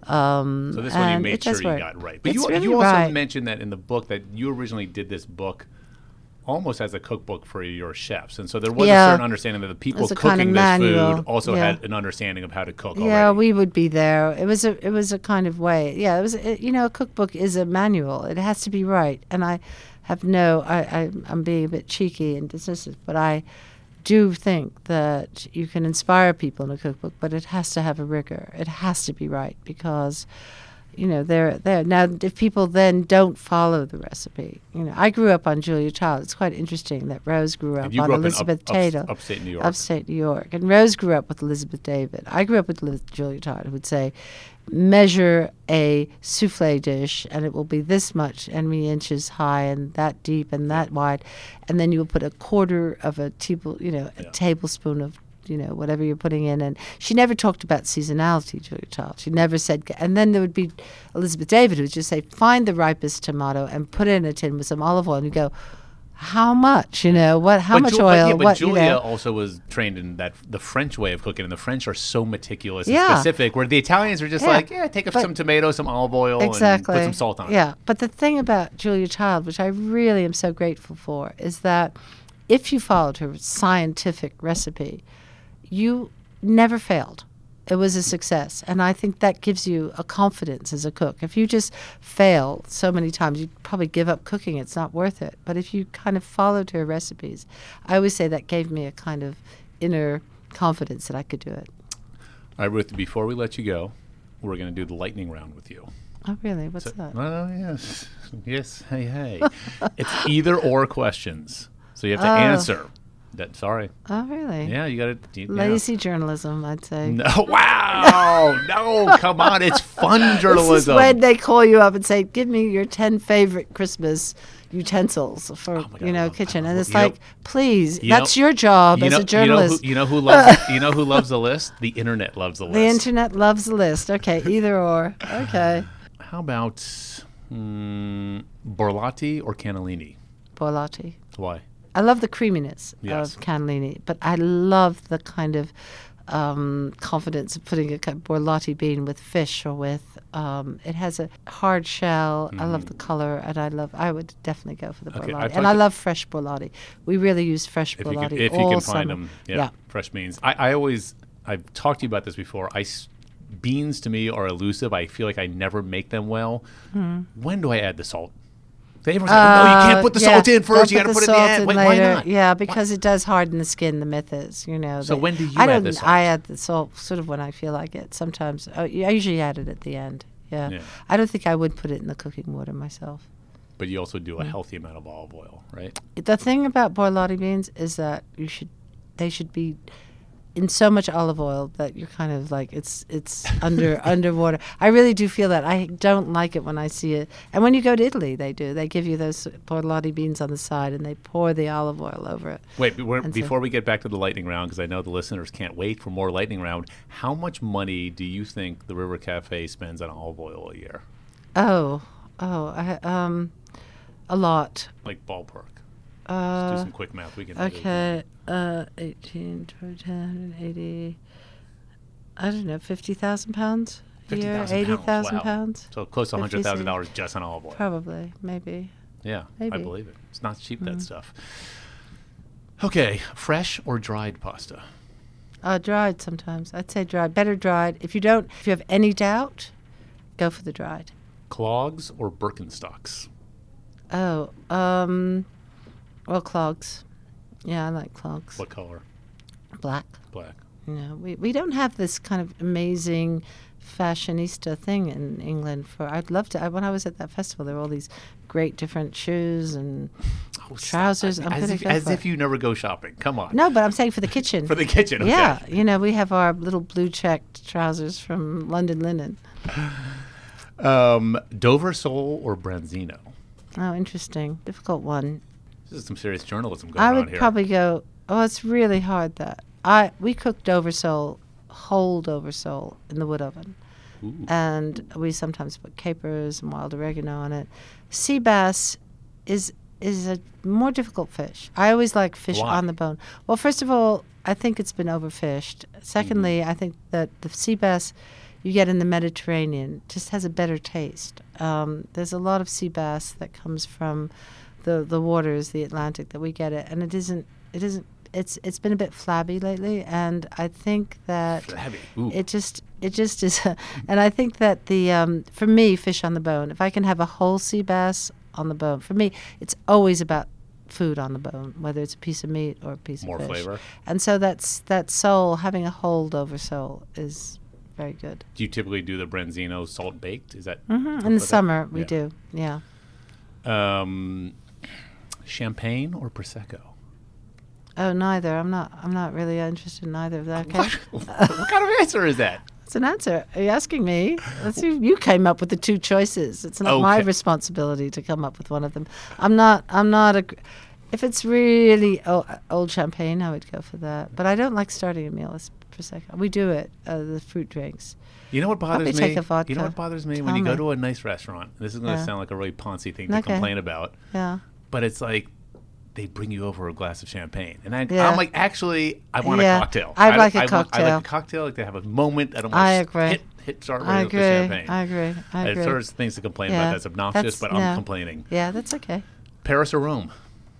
Um, so this one you made sure you work. got right. But it's you, really you also right. mentioned that in the book that you originally did this book almost as a cookbook for your chefs. And so there was yeah. a certain understanding that the people cooking cooking this manual. food also yeah. had an understanding of how to cook Yeah, already. we would be there. It was a it was a kind of way. Yeah, it was it, you know, a cookbook is a manual. It has to be right. And I have no I, I I'm being a bit cheeky and dismissive, but I do think that you can inspire people in a cookbook, but it has to have a rigor. It has to be right because, you know, they're there. Now, if people then don't follow the recipe, you know, I grew up on Julia Child. It's quite interesting that Rose grew up you on grew up Elizabeth in up, Tatel. Up, upstate New York. Upstate New York. And Rose grew up with Elizabeth David. I grew up with Liz, Julia Child, who would say, measure a souffle dish and it will be this much and many inches high and that deep and that wide, and then you will put a quarter of a table, you know, a yeah. tablespoon of, you know, whatever you're putting in. And she never talked about seasonality, Julia Child. She never said, and then there would be Elizabeth David who would just say, find the ripest tomato and put it in a tin with some olive oil, and you go, how much, you know, what, how but much Ju- oil, but, yeah, but what, Julia you know. also was trained in that the French way of cooking, and the French are so meticulous and Yeah. specific, where the Italians are just Yeah. like, yeah, take But- some tomatoes, some olive oil, Exactly. and put some salt on it. Yeah, but the thing about Julia Child, which I really am so grateful for, is that if you followed her scientific recipe, you never failed. It was a success. And I think that gives you a confidence as a cook. If you just fail so many times, you'd probably give up cooking. It's not worth it. But if you kind of followed her recipes, I always say that gave me a kind of inner confidence that I could do it. All right, Ruth, before we let you go, we're going to do the lightning round with you. Oh, really? What's So, that? Oh, yes. Yes, hey, hey. It's either or questions. So you have to Oh. answer That, sorry. Oh, really? Yeah, you got to. Lazy journalism, I'd say. No, wow. No, come on. It's fun journalism. This is when they call you up and say, give me your ten favorite Christmas utensils for, Oh my God, you know, I love- kitchen. I And love- it's you know- like, please, you that's know- your job You as know, a journalist. You know, who, you know who loves you know who loves the list? The internet loves the list. The internet loves the list. Okay, either or. Okay. How about mm, Borlotti or Cannellini? Borlotti. Why? I love the creaminess Yes. of cannellini, but I love the kind of um, confidence of putting a kind of Borlotti bean with fish or with. Um, it has a hard shell. I love the color, and I love. I would definitely go for the Okay, Borlotti, I'd and like I to- love fresh Borlotti. We really use fresh If you Borlotti can, if all you can summer. find them, yeah, yeah. fresh beans. I, I always I've talked to you about this before. I s- beans to me are elusive. I feel like I never make them well. When do I add the salt? They everyone's like, oh, no, you can't put the Uh, salt yeah, in first. don't You got to the put it in the salt end. in Wait, why later. not? Yeah, because it does harden the skin. The myth is, you know. So that- when do you I add don't, the salt? I add the salt sort of when I feel like it. Sometimes oh, I usually add it at the end. Yeah. Yeah. I don't think I would put it in the cooking water myself. But you also do a healthy amount of olive oil, right? The thing about Borlotti beans is that you should, they should be in so much olive oil that you're kind of like it's it's under underwater. I really do feel that. I don't like it when I see it. And when you go to Italy, they do. They give you those Borlotti beans on the side, and they pour the olive oil over it. Wait, be- we're- And so- before we get back to the lightning round, because I know the listeners can't wait for more lightning round, how much money do you think the River Cafe spends on olive oil a year? Oh, oh, I, um, a lot. Like ballpark. Let's do Uh, some quick math. We can. do it. okay, uh, eighteen, twenty, ten, eighty. I don't know, fifty thousand pounds a fifty year, thousand eighty pounds. thousand Wow. pounds. So close to fifty, hundred thousand dollars just on olive oil. Probably, maybe. Yeah, I Maybe. believe it. It's not cheap, that stuff. Okay, fresh or dried pasta? Uh, dried sometimes. I'd say dried. Better dried. If you don't, if you have any doubt, go for the dried. Clogs or Birkenstocks? Oh, um, well, clogs. Yeah, I like clogs. What color? Black. Black. No, we we don't have this kind of amazing fashionista thing in England. For I'd love to. I, when I was at that festival, there were all these great different shoes and Oh, stop. trousers. I'm as gonna if, go as for if it. you never go shopping. Come on. No, but I'm saying for the kitchen. For the kitchen. Okay. Yeah, you know, we have our little blue checked trousers from London Linen. Um, Dover Sole or Branzino? Oh, interesting. Difficult one. This is some serious journalism going I on would here. probably go. Oh, it's really hard. That I we cooked Dover sole, whole Dover sole in the wood oven, Ooh. and we sometimes put capers and wild oregano on it. Sea bass is is a more difficult fish. I always like fish Why? on the bone. Well, first of all, I think it's been overfished. Secondly, Mm-hmm. I think that the sea bass you get in the Mediterranean just has a better taste. Um, there's a lot of sea bass that comes from the the waters, the Atlantic, that we get it, and it isn't. It isn't. It's it's been a bit flabby lately, and I think that Flabby. Ooh. it just it just is. And I think that the um, for me, fish on the bone. If I can have a whole sea bass on the bone, for me, it's always about food on the bone, whether it's a piece of meat or a piece More of fish. flavor. And so that's that sole, having a hold over sole is very good. Do you typically do the Branzino salt baked? Is that hmm In for the that? summer, we Yeah. do. Yeah. Um, champagne or prosecco? Oh, neither. I'm not. I'm not really interested in either of that. Okay. What, what kind of answer is that? That's an answer. Are you asking me? That's you, you came up with the two choices. It's not my Okay. responsibility to come up with one of them. I'm not. I'm not a. gr- If it's really old, old champagne, I would go for that. But I don't like starting a meal with prosecco. We do it. Uh, the fruit drinks. You know what bothers Probably me? take a vodka. You know what bothers me? Tell when you go me. to a nice restaurant, this is going to Yeah. sound like a really poncy thing to Okay. complain about, Yeah. but it's like they bring you over a glass of champagne. And I, Yeah. I'm like, actually, I want Yeah. a cocktail. I'd like a I want- I cocktail. like a cocktail. Like to have a moment. I don't I want to agree. hit, hit start I right with the agree. champagne. I agree. I agree. It's sort of things to complain Yeah. about. That's obnoxious, That's- but I'm yeah. complaining. Yeah, that's okay. Paris or Rome?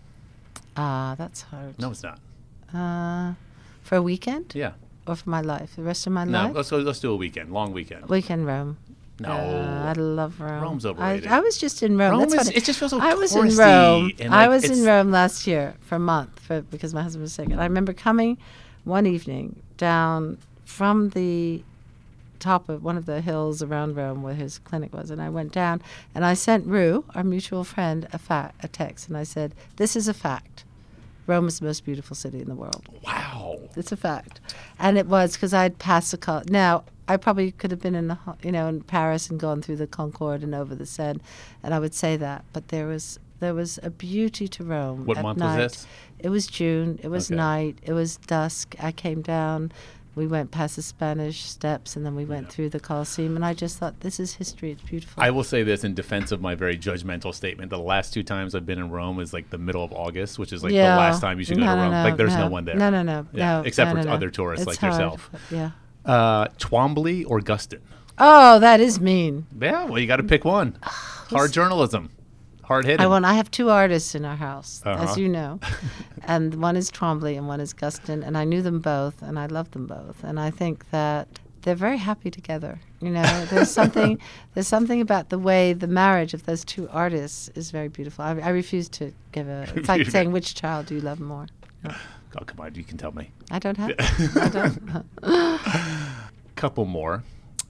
Ah, that's hard. No, it's not. Uh, for a weekend Yeah. or for my life, the rest of my No, life. let's go, let's do a weekend, long weekend. Weekend Rome. No. Uh, I love Rome. Rome's I, overrated. I was just in Rome. Rome That's is- funny. it just feels so I was in touristy Rome. and, I like, was in it's- Rome last year for a month for, because my husband was sick. And I remember coming one evening down from the top of one of the hills around Rome where his clinic was. And I went down and I sent Rue, our mutual friend, a, fa- a text. And I said, this is a fact. Rome is the most beautiful city in the world. Wow. It's a fact. And it was because I'd passed the col- Now, I probably could have been in the, ho- you know, in Paris and gone through the Concorde and over the Seine, and I would say that. But there was there was a beauty to Rome. What at month night. was this? It was June. It was Okay. night. It was dusk. I came down. We went past the Spanish Steps, and then we went Yeah. through the Colosseum, and I just thought, this is history. It's beautiful. I will say this in defense of my very judgmental statement. The last two times I've been in Rome is like the middle of August, which is like Yeah. the last time you should go No, to no, Rome. no, like there's no. no. one there. No, no, no, Yeah. no, Except no, for no, no. other tourists It's like hard, yourself. but yeah. Uh, Twombly or Guston? Oh, that is mean. Yeah, well, you got to pick one. Hard journalism. Hard hitting. I want. I have two artists in our house, Uh-huh. as you know, and one is Twombly and one is Guston, and I knew them both, and I love them both, and I think that they're very happy together. You know, there's something. There's something about the way the marriage of those two artists is very beautiful. I, I refuse to give a. It's like saying which child do you love more. No, Oh, come on, you can tell me. I don't have. I don't. Couple more.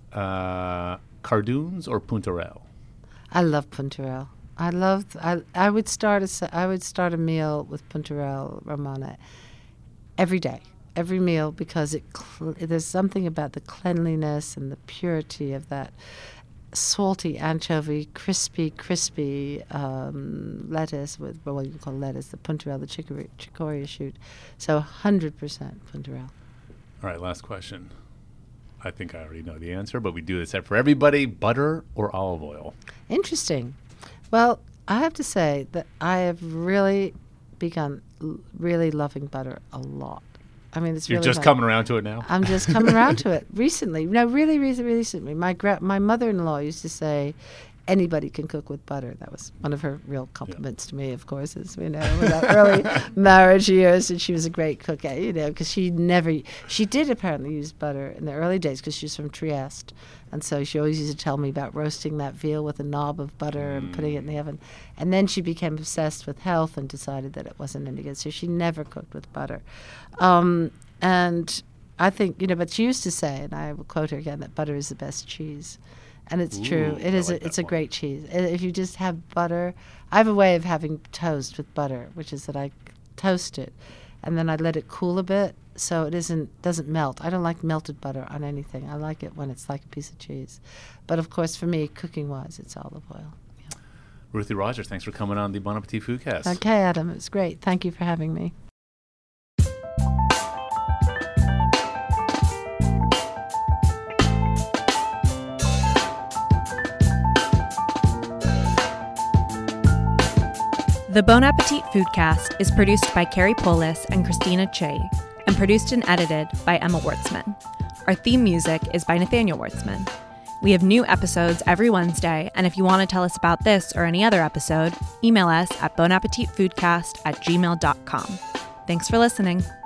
Uh, Cardoons or Puntarel? I love Puntarel. I love. I I would start a. se- I would start a meal with Puntarel Romana every day, every meal, because it. Cl- there's something about the cleanliness and the purity of that salty anchovy, crispy, crispy um, lettuce with well, what you call lettuce, the Puntarel, the chicory, chicoria shoot. So one hundred percent Puntarel. All right, last question. I think I already know the answer, but we do this for everybody. Butter or olive oil? Interesting. Well, I have to say that I have really begun l- really loving butter a lot. I mean, it's You're really just like- coming around to it now? I'm just coming around to it recently. No, really, really, really recently. My gra- my mother-in-law used to say, anybody can cook with butter. That was one of her real compliments to me, of course, as we know, with our early marriage years. And she was a great cook, eh, you know, because she never, she did apparently use butter in the early days because she's from Trieste. And so she always used to tell me about roasting that veal with a knob of butter and putting it in the oven. And then she became obsessed with health and decided that it wasn't any good. So she never cooked with butter. Um, and I think, you know, but she used to say, and I will quote her again, that butter is the best cheese. And it's Ooh, true. It I is. like a, it's that a one. great cheese. I- If you just have butter, I have a way of having toast with butter, which is that I toast it, and then I let it cool a bit so it isn't doesn't melt. I don't like melted butter on anything. I like it when it's like a piece of cheese. But of course, for me, cooking wise, it's olive oil. Ruthie Rogers, thanks for coming on the Bon Appetit Foodcast. Okay, Adam, it was great. Thank you for having me. The Bon Appetit Foodcast is produced by Carrie Polis and Christina Che, and produced and edited by Emma Wartzman. Our theme music is by Nathaniel Wartzman. We have new episodes every Wednesday, and if you want to tell us about this or any other episode, email us at bonappetitfoodcast at gmail dot com. Thanks for listening.